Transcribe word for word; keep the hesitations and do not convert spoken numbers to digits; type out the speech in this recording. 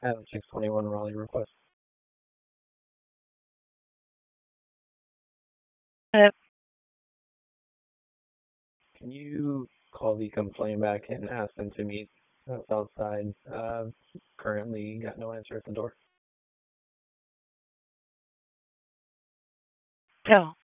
Adam six twenty-one Raleigh request. Uh, Can you call the complaint back and ask them to meet us outside? Uh, currently got no answer at the door. oh,